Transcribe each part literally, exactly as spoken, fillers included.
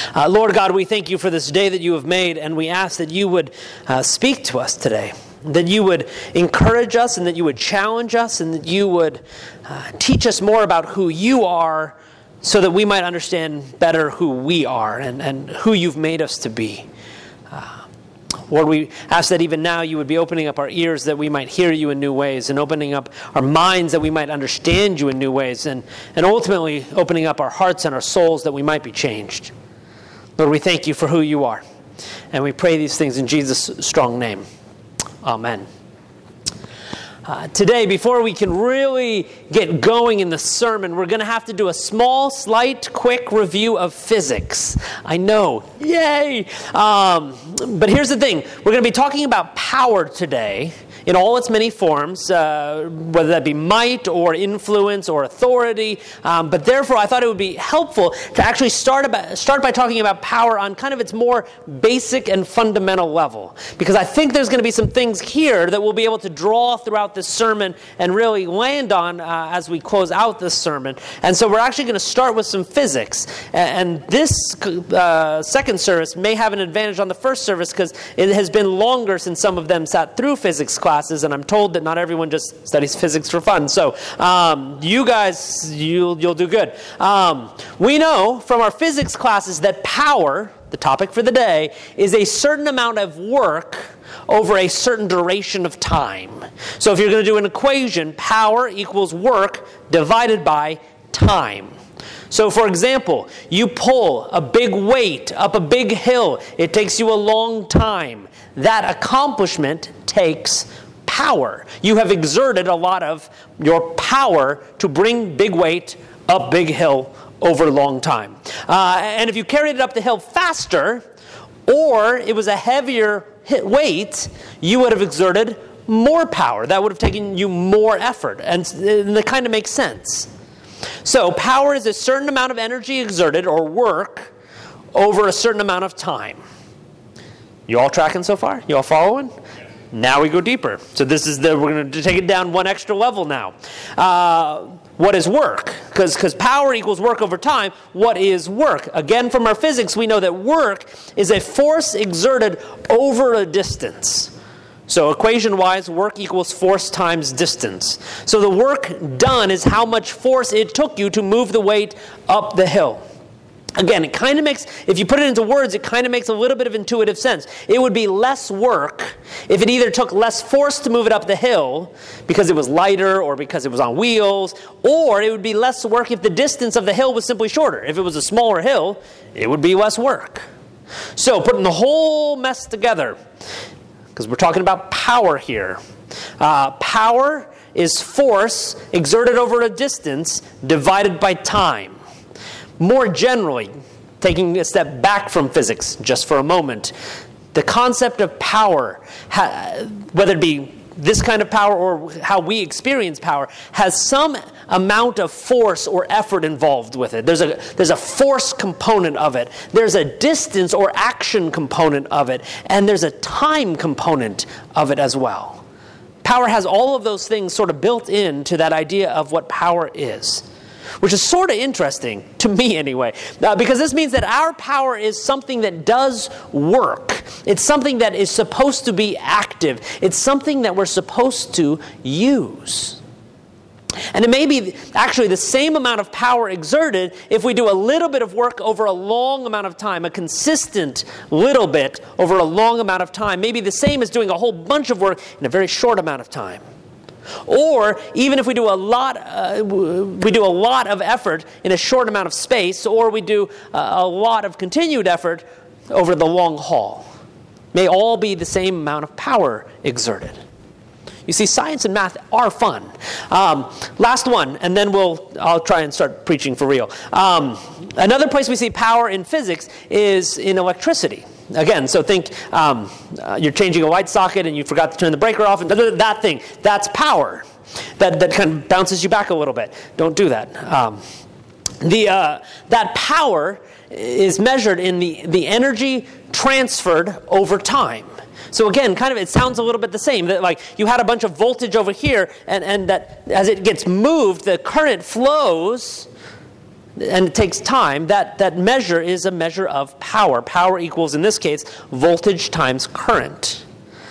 Uh, Lord God, we thank you for this day that you have made, and we ask that you would uh, speak to us today, that you would encourage us, and that you would challenge us, and that you would uh, teach us more about who you are, so that we might understand better who we are and, and who you've made us to be. Uh, Lord, we ask that even now you would be opening up our ears that we might hear you in new ways, and opening up our minds that we might understand you in new ways, and, and ultimately opening up our hearts and our souls that we might be changed. Lord, we thank you for who you are, and we pray these things in Jesus' strong name. Amen. Uh, today, before we can really get going in the sermon, we're going to have to do a small, slight, quick review of physics. I know. Yay! Um, but here's the thing. We're going to be talking about power today in all its many forms, uh, whether that be might or influence or authority. Um, but therefore, I thought it would be helpful to actually start about, start by talking about power on kind of its more basic and fundamental level. Because I think there's going to be some things here that we'll be able to draw throughout this sermon and really land on uh, as we close out this sermon. And so we're actually going to start with some physics. And, and this uh, second service may have an advantage on the first service because it has been longer since some of them sat through physics classes. Classes, and I'm told that not everyone just studies physics for fun. So um, you guys, you'll, you'll do good. Um, we know from our physics classes that power, the topic for the day, is a certain amount of work over a certain duration of time. So if you're going to do an equation, power equals work divided by time. So for example, you pull a big weight up a big hill. It takes you a long time. That accomplishment takes power. You have exerted a lot of your power to bring big weight up big hill over a long time. Uh, and if you carried it up the hill faster, or it was a heavier hit weight, you would have exerted more power. That would have taken you more effort. And, and that kind of makes sense. So power is a certain amount of energy exerted or work over a certain amount of time. You all tracking so far? You all following? Now we go deeper. So this is the we're going to take it down one extra level now. Uh, what is work? Because because power equals work over time. What is work? Again, from our physics, we know that work is a force exerted over a distance. So equation-wise, work equals force times distance. So the work done is how much force it took you to move the weight up the hill. Again, it kind of makes, if you put it into words, it kind of makes a little bit of intuitive sense. It would be less work if it either took less force to move it up the hill because it was lighter or because it was on wheels, or it would be less work if the distance of the hill was simply shorter. If it was a smaller hill, it would be less work. So putting the whole mess together, because we're talking about power here. Uh, power is force exerted over a distance divided by time. More generally, taking a step back from physics just for a moment, the concept of power, whether it be this kind of power or how we experience power, has some amount of force or effort involved with it. There's a, there's a force component of it. There's a distance or action component of it. And there's a time component of it as well. Power has all of those things sort of built into that idea of what power is. Which is sort of interesting, to me anyway, uh, because this means that our power is something that does work. It's something that is supposed to be active. It's something that we're supposed to use. And it may be actually the same amount of power exerted if we do a little bit of work over a long amount of time, a consistent little bit over a long amount of time. Maybe the same as doing a whole bunch of work in a very short amount of time. Or even if we do a lot, uh, we do a lot of effort in a short amount of space, or we do uh, a lot of continued effort over the long haul, may all be the same amount of power exerted. You see, science and math are fun. Um, last one, and then we'll I'll try and start preaching for real. Um, another place we see power in physics is in electricity. Again, so think um, uh, you're changing a light socket and you forgot to turn the breaker off, and that thing, that's power. That that kind of bounces you back a little bit. Don't do that. Um, the uh, that power is measured in the, the energy transferred over time. So again, kind of it sounds a little bit the same. That like you had a bunch of voltage over here, and, and that as it gets moved, the current flows and it takes time, that, that measure is a measure of power. Power equals, in this case, voltage times current.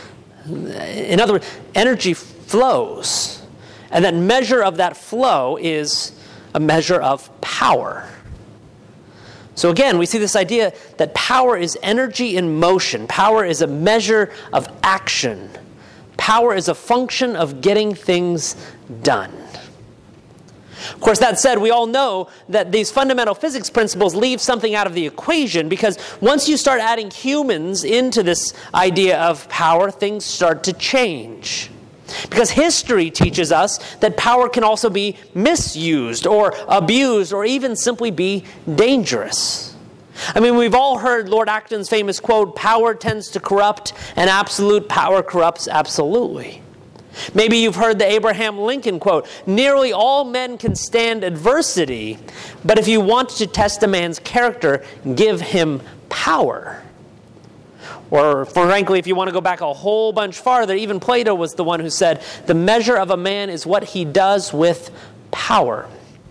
In other words, energy flows. And that measure of that flow is a measure of power. So again, we see this idea that power is energy in motion. Power is a measure of action. Power is a function of getting things done. Of course, that said, we all know that these fundamental physics principles leave something out of the equation, because once you start adding humans into this idea of power, things start to change. Because history teaches us that power can also be misused or abused or even simply be dangerous. I mean, we've all heard Lord Acton's famous quote, "Power tends to corrupt, and absolute power corrupts absolutely." Maybe you've heard the Abraham Lincoln quote, "Nearly all men can stand adversity, but if you want to test a man's character, give him power." Or, frankly, if you want to go back a whole bunch farther, even Plato was the one who said, "The measure of a man is what he does with power."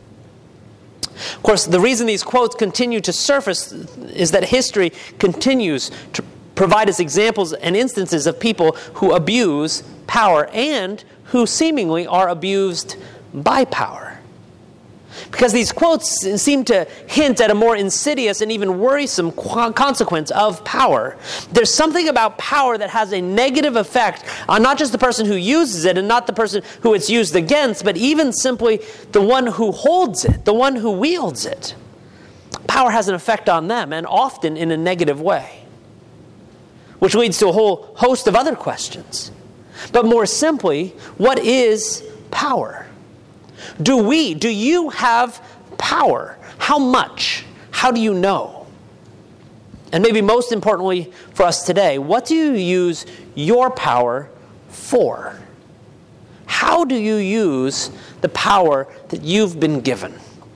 Of course, the reason these quotes continue to surface is that history continues to provide us examples and instances of people who abuse power and who seemingly are abused by power. Because these quotes seem to hint at a more insidious and even worrisome consequence of power. There's something about power that has a negative effect on not just the person who uses it and not the person who it's used against, but even simply the one who holds it, the one who wields it. Power has an effect on them, and often in a negative way, which leads to a whole host of other questions. But more simply, what is power? Do we, do you have power? How much? How do you know? And maybe most importantly for us today, what do you use your power for? How do you use the power that you've been given?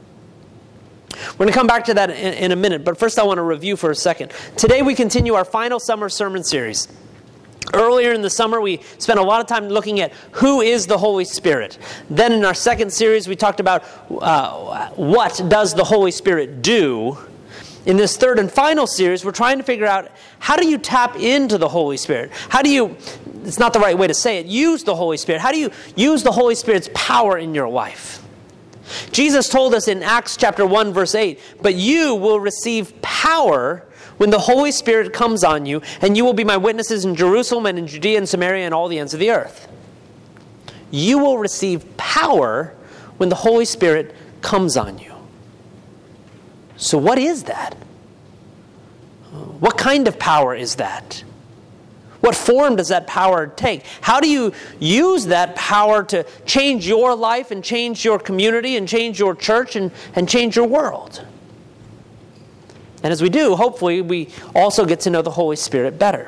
We're going to come back to that in, in a minute, but first I want to review for a second. Today we continue our final summer sermon series. Earlier in the summer, we spent a lot of time looking at who is the Holy Spirit. Then in our second series, we talked about uh, what does the Holy Spirit do. In this third and final series, we're trying to figure out, how do you tap into the Holy Spirit? How do you, it's not the right way to say it, use the Holy Spirit? How do you use the Holy Spirit's power in your life? Jesus told us in Acts chapter one, verse eight, "But you will receive power when the Holy Spirit comes on you, and you will be my witnesses in Jerusalem and in Judea and Samaria and all the ends of the earth." You will receive power when the Holy Spirit comes on you. So what is that? What kind of power is that? What form does that power take? How do you use that power to change your life and change your community and change your church and, and change your world? And as we do, hopefully, we also get to know the Holy Spirit better.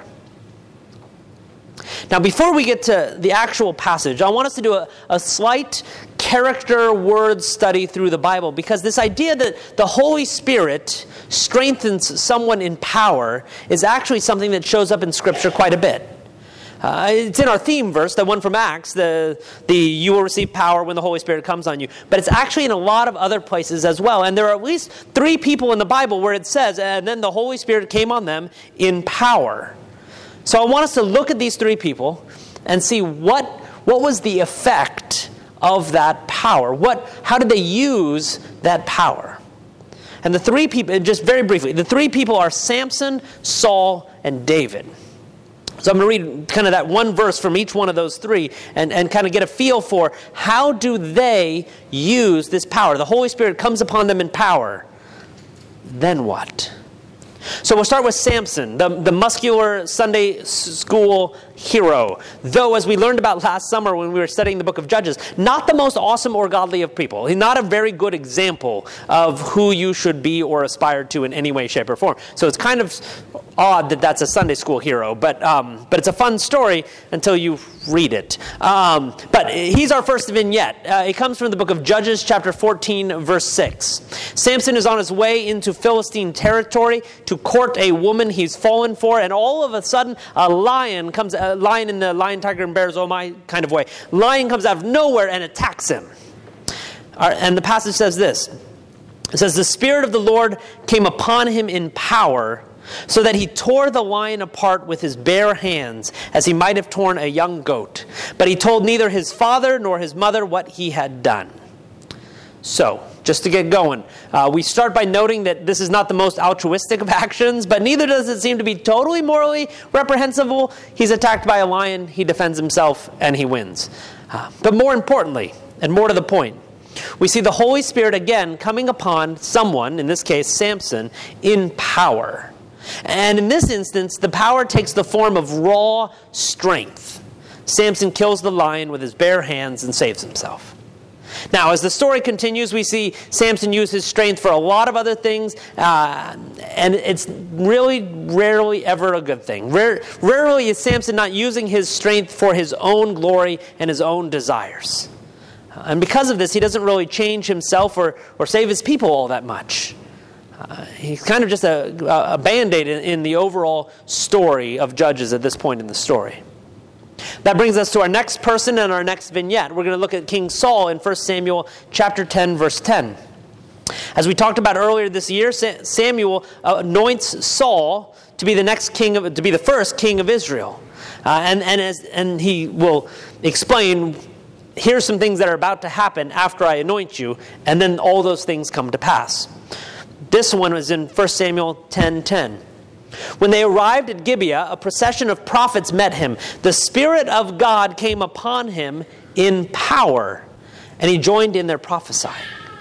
Now, before we get to the actual passage, I want us to do a, a slight character word study through the Bible, because this idea that the Holy Spirit strengthens someone in power is actually something that shows up in Scripture quite a bit. Uh, it's in our theme verse, the one from Acts, the, the you will receive power when the Holy Spirit comes on you. But it's actually in a lot of other places as well. And there are at least three people in the Bible where it says, "And then the Holy Spirit came on them in power." So I want us to look at these three people and see what, what was the effect of that power. What, how did they use that power? And the three people, just very briefly, the three people are Samson, Saul, and David. So I'm going to read kind of that one verse from each one of those three and, and kind of get a feel for how do they use this power. The Holy Spirit comes upon them in power. Then what? So we'll start with Samson, the, the muscular Sunday school hero. Though, as we learned about last summer when we were studying the book of Judges, not the most awesome or godly of people. He's not a very good example of who you should be or aspire to in any way, shape, or form. So it's kind of odd that that's a Sunday school hero, but um, but it's a fun story until you read it. Um, but he's our first vignette. Uh, it comes from the book of Judges, chapter fourteen, verse six. Samson is on his way into Philistine territory to court a woman he's fallen for, and all of a sudden, a lion comes, a lion in the lion, tiger, and bears, oh my kind of way. Lion comes out of nowhere and attacks him. Uh, and the passage says this: It says, the Spirit of the Lord came upon him in power, so that he tore the lion apart with his bare hands, as he might have torn a young goat. But he told neither his father nor his mother what he had done. So, just to get going, uh, we start by noting that this is not the most altruistic of actions, but neither does it seem to be totally morally reprehensible. He's attacked by a lion, he defends himself, and he wins. Uh, but more importantly, and more to the point, we see the Holy Spirit again coming upon someone, in this case Samson, in power. And in this instance, the power takes the form of raw strength. Samson kills the lion with his bare hands and saves himself. Now, as the story continues, we see Samson use his strength for a lot of other things, uh, and it's really rarely ever a good thing. Rare, rarely is Samson not using his strength for his own glory and his own desires. And because of this, he doesn't really change himself or, or save his people all that much. Uh, he's kind of just a, a band-aid in, in the overall story of Judges at this point in the story. That brings us to our next person and our next vignette. We're going to look at King Saul in First Samuel chapter ten, verse ten. As we talked about earlier this year, Samuel anoints Saul to be the next king of, to be the first king of Israel, uh, and and as and he will explain, here's some things that are about to happen after I anoint you, and then all those things come to pass. This one was in First Samuel ten ten. When they arrived at Gibeah, a procession of prophets met him. The Spirit of God came upon him in power, and he joined in their prophesying.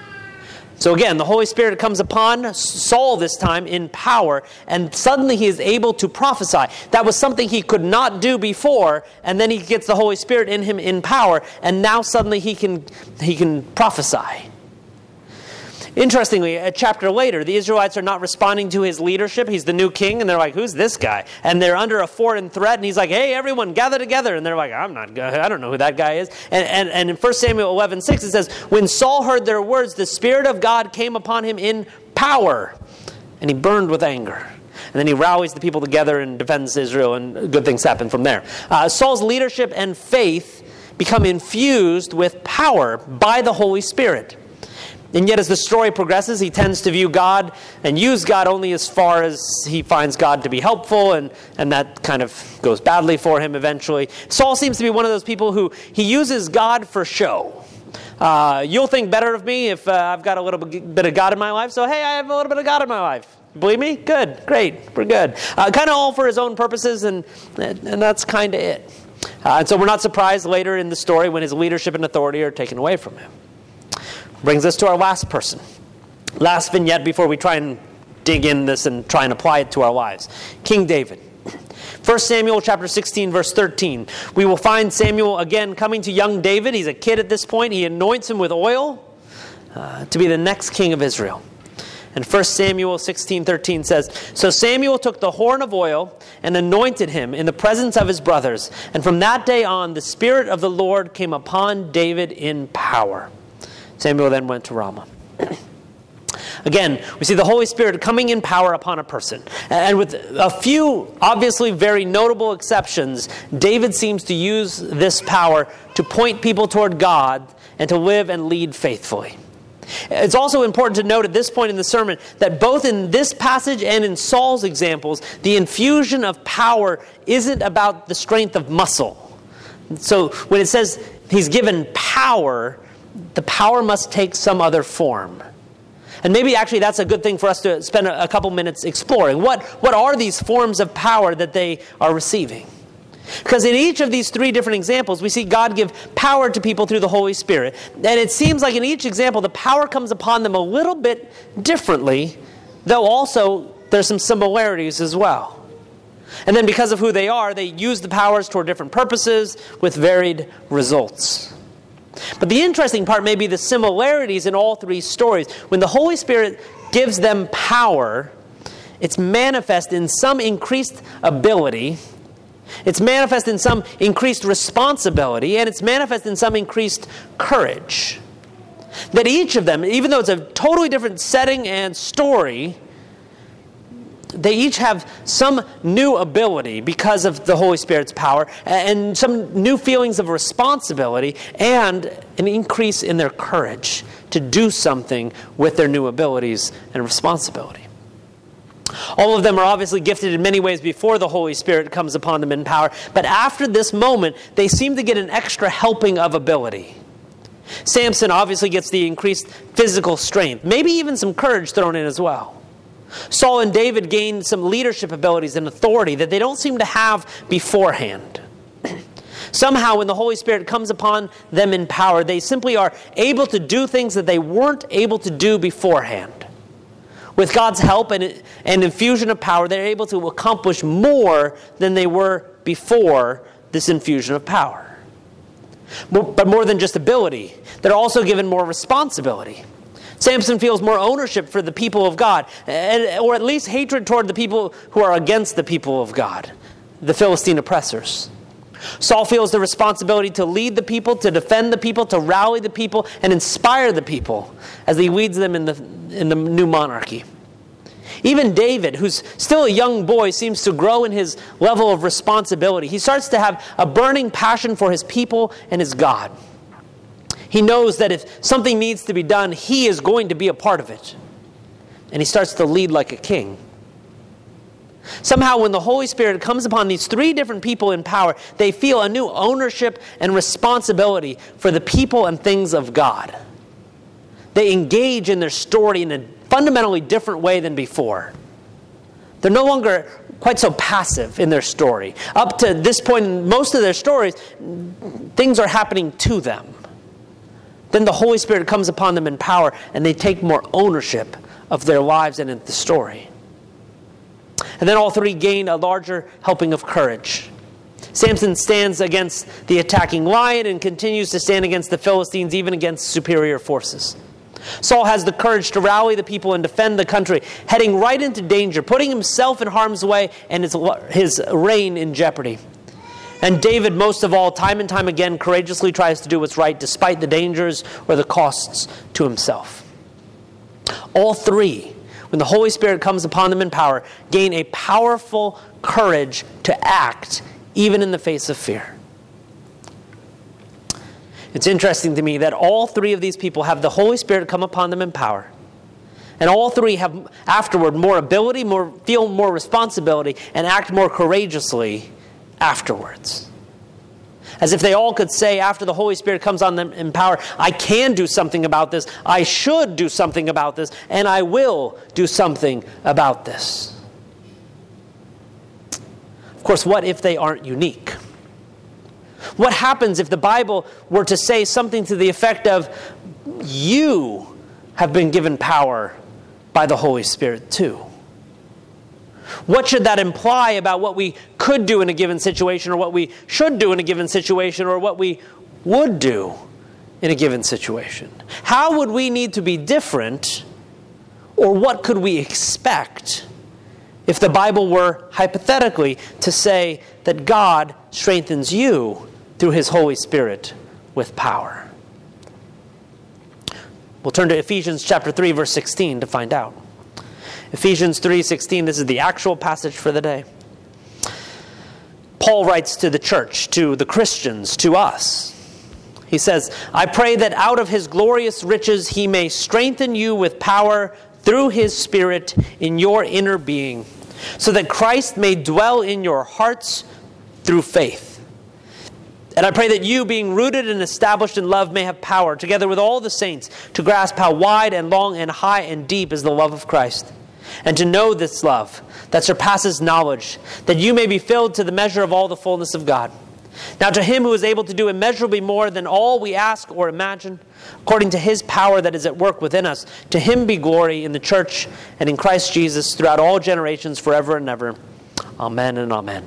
So again, the Holy Spirit comes upon Saul this time in power, and suddenly he is able to prophesy. That was something he could not do before, and then he gets the Holy Spirit in him in power, and now suddenly he can he can prophesy. Interestingly, a chapter later, the Israelites are not responding to his leadership. He's the new king, and they're like, who's this guy? And they're under a foreign threat, and he's like, hey, everyone, gather together. And they're like, I'm not, I don't know who that guy is. And, and, and in First Samuel eleven six, it says, when Saul heard their words, the Spirit of God came upon him in power, and he burned with anger. And then he rallies the people together and defends Israel, and good things happen from there. Uh, Saul's leadership and faith become infused with power by the Holy Spirit. And yet as the story progresses, he tends to view God and use God only as far as he finds God to be helpful, and, and that kind of goes badly for him eventually. Saul seems to be one of those people who he uses God for show. Uh, you'll think better of me if uh, I've got a little bit of God in my life, so hey, I have a little bit of God in my life. Believe me? Good, great, we're good. Uh, kind of all for his own purposes, and, and that's kind of it. Uh, and so we're not surprised later in the story when his leadership and authority are taken away from him. Brings us to our last person. Last vignette before we try and dig in this and try and apply it to our lives. King David. First Samuel chapter sixteen, verse thirteen. We will find Samuel again coming to young David. He's a kid at this point. He anoints him with oil uh, to be the next king of Israel. And First Samuel sixteen thirteen says, so Samuel took the horn of oil and anointed him in the presence of his brothers. And from that day on, the Spirit of the Lord came upon David in power. Samuel then went to Ramah. Again, we see the Holy Spirit coming in power upon a person. And with a few obviously very notable exceptions, David seems to use this power to point people toward God and to live and lead faithfully. It's also important to note at this point in the sermon that both in this passage and in Saul's examples, the infusion of power isn't about the strength of muscle. So when it says he's given power, the power must take some other form. And maybe actually that's a good thing for us to spend a couple minutes exploring. What, what are these forms of power that they are receiving? Because in each of these three different examples, we see God give power to people through the Holy Spirit. And it seems like in each example, the power comes upon them a little bit differently, though also there's some similarities as well. And then because of who they are, they use the powers toward different purposes with varied results. But the interesting part may be the similarities in all three stories. When the Holy Spirit gives them power, it's manifest in some increased ability, it's manifest in some increased responsibility, and it's manifest in some increased courage. That each of them, even though it's a totally different setting and story, they each have some new ability because of the Holy Spirit's power, and some new feelings of responsibility, and an increase in their courage to do something with their new abilities and responsibility. All of them are obviously gifted in many ways before the Holy Spirit comes upon them in power, but after this moment, they seem to get an extra helping of ability. Samson obviously gets the increased physical strength, maybe even some courage thrown in as well. Saul and David gained some leadership abilities and authority that they don't seem to have beforehand. Somehow, when the Holy Spirit comes upon them in power, they simply are able to do things that they weren't able to do beforehand. With God's help and, and infusion of power, they're able to accomplish more than they were before this infusion of power. But more than just ability, they're also given more responsibility. Samson feels more ownership for the people of God, or at least hatred toward the people who are against the people of God, the Philistine oppressors. Saul feels the responsibility to lead the people, to defend the people, to rally the people, and inspire the people as he leads them in the, in the new monarchy. Even David, who's still a young boy, seems to grow in his level of responsibility. He starts to have a burning passion for his people and his God. He knows that if something needs to be done, he is going to be a part of it. And he starts to lead like a king. Somehow, when the Holy Spirit comes upon these three different people in power, they feel a new ownership and responsibility for the people and things of God. They engage in their story in a fundamentally different way than before. They're no longer quite so passive in their story. Up to this point in most of their stories, things are happening to them. Then the Holy Spirit comes upon them in power, and they take more ownership of their lives and in the story. And then all three gain a larger helping of courage. Samson stands against the attacking lion and continues to stand against the Philistines, even against superior forces. Saul has the courage to rally the people and defend the country, heading right into danger, putting himself in harm's way and his, his reign in jeopardy. And David, most of all, time and time again, courageously tries to do what's right despite the dangers or the costs to himself. All three, when the Holy Spirit comes upon them in power, gain a powerful courage to act even in the face of fear. It's interesting to me that all three of these people have the Holy Spirit come upon them in power. And all three have afterward more ability, more feel more responsibility, and act more courageously afterwards. As if they all could say after the Holy Spirit comes on them in power, I can do something about this, I should do something about this, and I will do something about this. Of course, what if they aren't unique? What happens if the Bible were to say something to the effect of, you have been given power by the Holy Spirit too? What should that imply about what we could do in a given situation, or what we should do in a given situation, or what we would do in a given situation? How would we need to be different, or what could we expect if the Bible were hypothetically to say that God strengthens you through His Holy Spirit with power? We'll turn to Ephesians chapter three, verse sixteen to find out. Ephesians three sixteen, this is the actual passage for the day. Paul writes to the church, to the Christians, to us. He says, I pray that out of His glorious riches He may strengthen you with power through His Spirit in your inner being, so that Christ may dwell in your hearts through faith. And I pray that you, being rooted and established in love, may have power, together with all the saints, to grasp how wide and long and high and deep is the love of Christ, and to know this love that surpasses knowledge, that you may be filled to the measure of all the fullness of God. Now to Him who is able to do immeasurably more than all we ask or imagine, according to His power that is at work within us, to Him be glory in the church and in Christ Jesus throughout all generations, forever and ever. Amen and amen.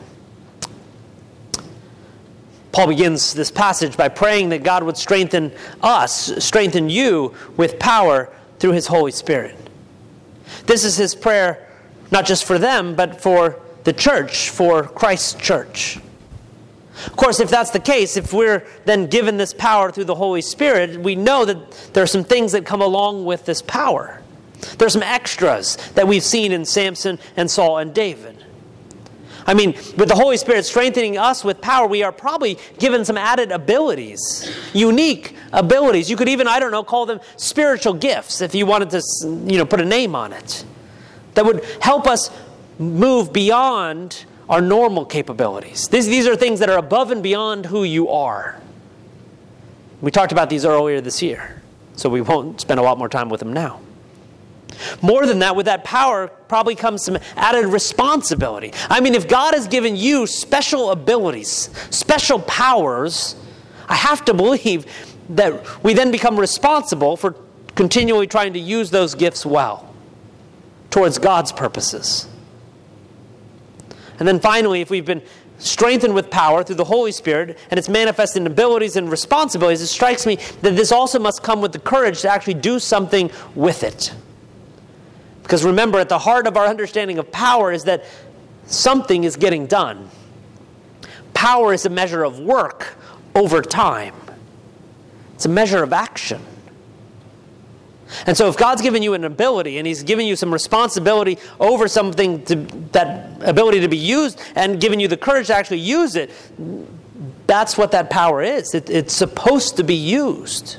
Paul begins this passage by praying that God would strengthen us, strengthen you with power through His Holy Spirit. This is his prayer, not just for them, but for the church, for Christ's church. Of course, if that's the case, if we're then given this power through the Holy Spirit, we know that there are some things that come along with this power. There's some extras that we've seen in Samson and Saul and David. I mean, with the Holy Spirit strengthening us with power, we are probably given some added abilities, unique abilities. You could even, I don't know, call them spiritual gifts if you wanted to, you know, put a name on it, that would help us move beyond our normal capabilities. These, these are things that are above and beyond who you are. We talked about these earlier this year, so we won't spend a lot more time with them now. More than that, with that power probably comes some added responsibility. I mean, if God has given you special abilities, special powers, I have to believe that we then become responsible for continually trying to use those gifts well towards God's purposes. And then finally, if we've been strengthened with power through the Holy Spirit, and it's manifested in abilities and responsibilities, it strikes me that this also must come with the courage to actually do something with it. Because remember, at the heart of our understanding of power is that something is getting done. Power is a measure of work over time. It's a measure of action. And so if God's given you an ability and He's given you some responsibility over something, to, that ability to be used, and given you the courage to actually use it, that's what that power is. It, it's supposed to be used.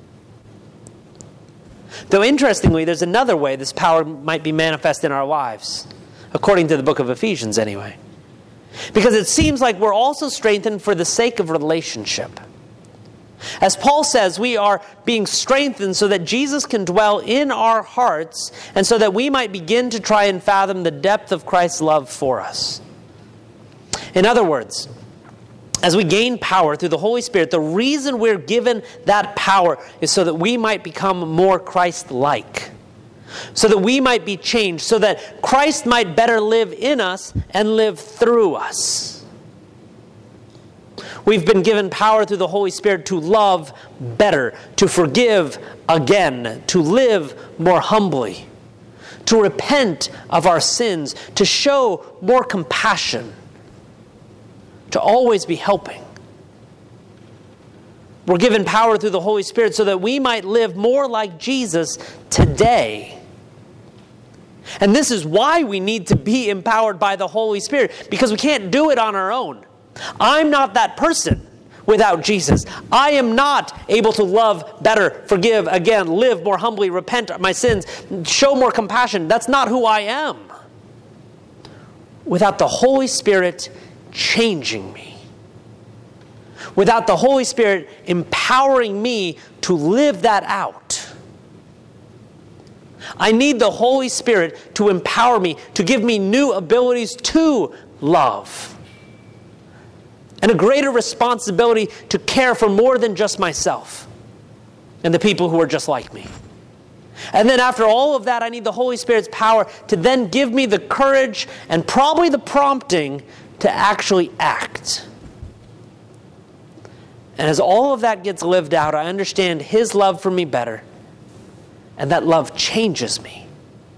Though interestingly, there's another way this power might be manifest in our lives, according to the book of Ephesians anyway. Because it seems like we're also strengthened for the sake of relationship. As Paul says, we are being strengthened so that Jesus can dwell in our hearts and so that we might begin to try and fathom the depth of Christ's love for us. In other words, as we gain power through the Holy Spirit, the reason we're given that power is so that we might become more Christ-like, so that we might be changed, so that Christ might better live in us and live through us. We've been given power through the Holy Spirit to love better, to forgive again, to live more humbly, to repent of our sins, to show more compassion, to always be helping. We're given power through the Holy Spirit so that we might live more like Jesus today. And this is why we need to be empowered by the Holy Spirit, because we can't do it on our own. I'm not that person without Jesus. I am not able to love better, forgive again, live more humbly, repent of my sins, show more compassion. That's not who I am. Without the Holy Spirit changing me. Without the Holy Spirit empowering me to live that out. I need the Holy Spirit to empower me, to give me new abilities to love. And a greater responsibility to care for more than just myself and the people who are just like me. And then after all of that, I need the Holy Spirit's power to then give me the courage and probably the prompting to actually act. And as all of that gets lived out, I understand His love for me better. And that love changes me.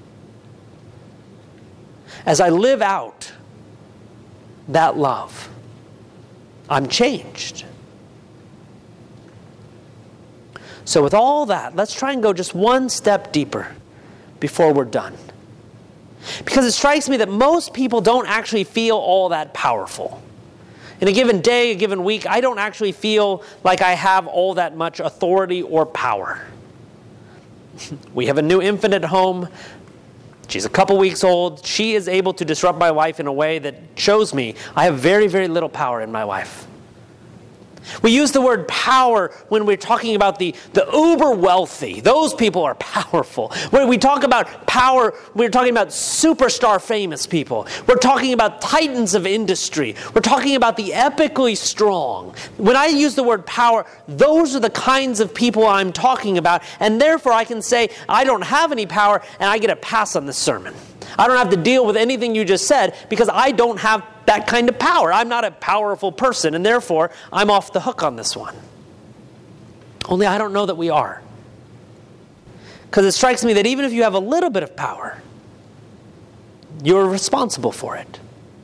As I live out that love, I'm changed. So with all that, let's try and go just one step deeper before we're done. Because it strikes me that most people don't actually feel all that powerful. In a given day, a given week, I don't actually feel like I have all that much authority or power. We have a new infant at home. She's a couple weeks old. She is able to disrupt my life in a way that shows me I have very, very little power in my life. We use the word power when we're talking about the, the uber wealthy. Those people are powerful. When we talk about power, we're talking about superstar famous people. We're talking about titans of industry. We're talking about the epically strong. When I use the word power, those are the kinds of people I'm talking about. And therefore I can say, I don't have any power and I get a pass on this sermon. I don't have to deal with anything you just said because I don't have that kind of power. I'm not a powerful person, and therefore I'm off the hook on this one. Only I don't know that we are. Because it strikes me that even if you have a little bit of power, you're responsible for it.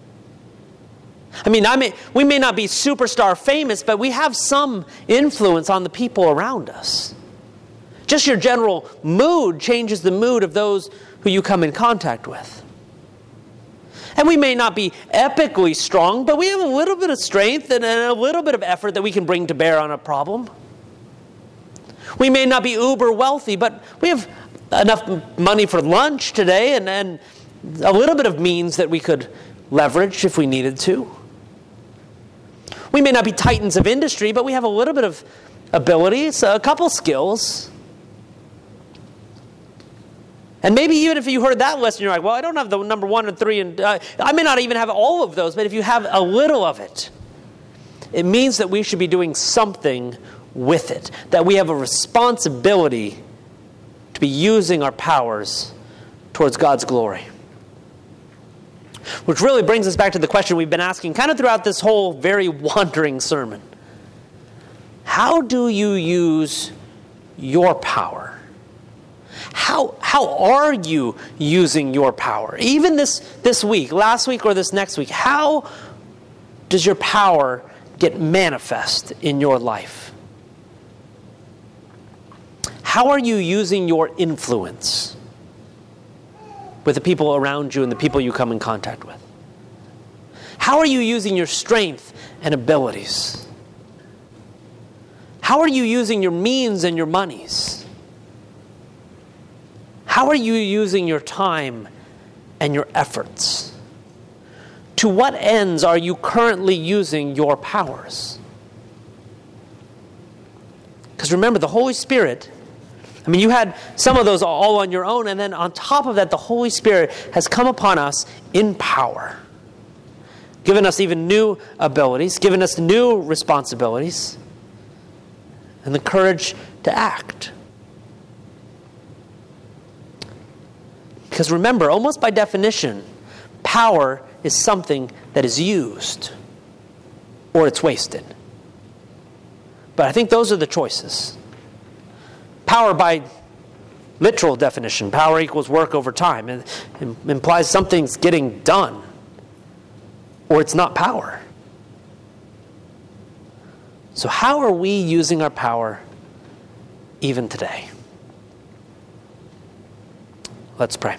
I mean, I may, we may not be superstar famous, but we have some influence on the people around us. Just your general mood changes the mood of those who you come in contact with. And we may not be epically strong, but we have a little bit of strength and a little bit of effort that we can bring to bear on a problem. We may not be uber wealthy, but we have enough money for lunch today and, and a little bit of means that we could leverage if we needed to. We may not be titans of industry, but we have a little bit of abilities, a couple skills. And maybe even if you heard that list and you're like, well, I don't have the number one and three, and uh, I may not even have all of those, but if you have a little of it, it means that we should be doing something with it, that we have a responsibility to be using our powers towards God's glory. Which really brings us back to the question we've been asking kind of throughout this whole very wandering sermon. How do you use your power? How how are you using your power? Even this, this week, last week or this next week, how does your power get manifest in your life? How are you using your influence with the people around you and the people you come in contact with? How are you using your strength and abilities? How are you using your means and your monies? How are you using your time and your efforts? To what ends are you currently using your powers? Because remember, the Holy Spirit, I mean, you had some of those all on your own, and then on top of that, the Holy Spirit has come upon us in power, given us even new abilities, given us new responsibilities, and the courage to act. Because remember, almost by definition, power is something that is used or it's wasted. But I think those are the choices. Power by literal definition, power equals work over time. It implies something's getting done or it's not power. So how are we using our power even today? Let's pray.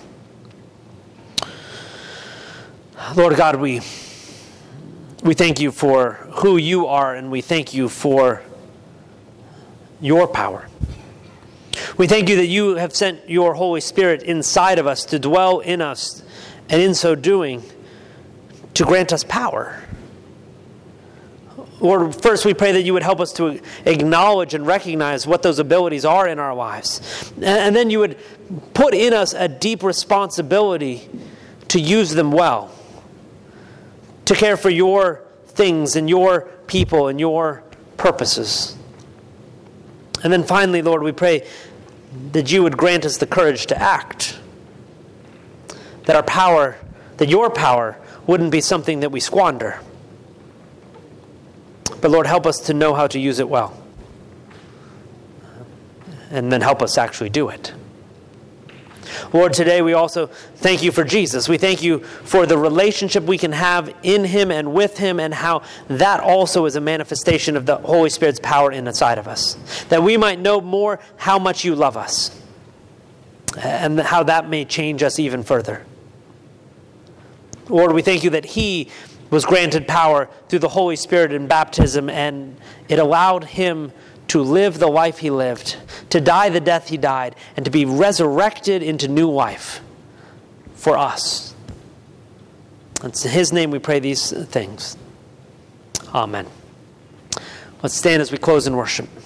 Lord God, we we thank you for who you are, and we thank you for your power. We thank you that you have sent your Holy Spirit inside of us to dwell in us, and in so doing, to grant us power. Lord, first we pray that you would help us to acknowledge and recognize what those abilities are in our lives. And then you would put in us a deep responsibility to use them well, to care for your things and your people and your purposes. And then finally, Lord, we pray that you would grant us the courage to act, that our power, that your power wouldn't be something that we squander. But Lord, help us to know how to use it well. And then help us actually do it. Lord, today we also thank you for Jesus. We thank you for the relationship we can have in him and with him, and how that also is a manifestation of the Holy Spirit's power inside of us. That we might know more how much you love us, and how that may change us even further. Lord, we thank you that he was granted power through the Holy Spirit in baptism, and it allowed him to live the life he lived, to die the death he died, and to be resurrected into new life for us. It's in his name we pray these things. Amen. Let's stand as we close in worship.